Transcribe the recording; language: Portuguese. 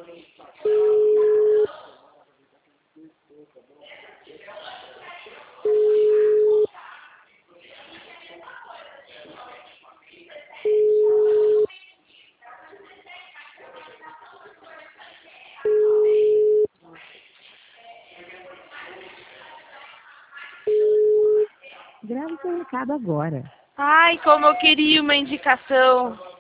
Grave seu recado agora. Ai, como eu queria uma indicação.